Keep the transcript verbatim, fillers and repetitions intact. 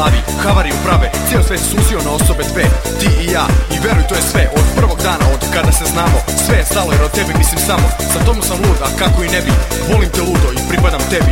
glavi havariju prave. Cijel svet se susio na osobe dve, ti i ja. I veruj, to je sve od prvog dana, od kada se znamo. Sve je stalo jer od tebi mislim samo. Sa tomu sam lud, a kako i ne bi. Volim te ludo i pripadam tebi.